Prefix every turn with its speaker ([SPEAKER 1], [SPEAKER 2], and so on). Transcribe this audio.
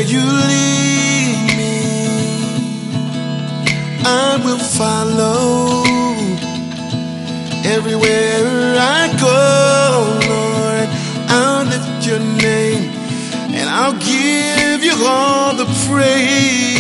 [SPEAKER 1] you lead me, I will follow. Everywhere I go, Lord, I'll lift your name and I'll give you all the praise.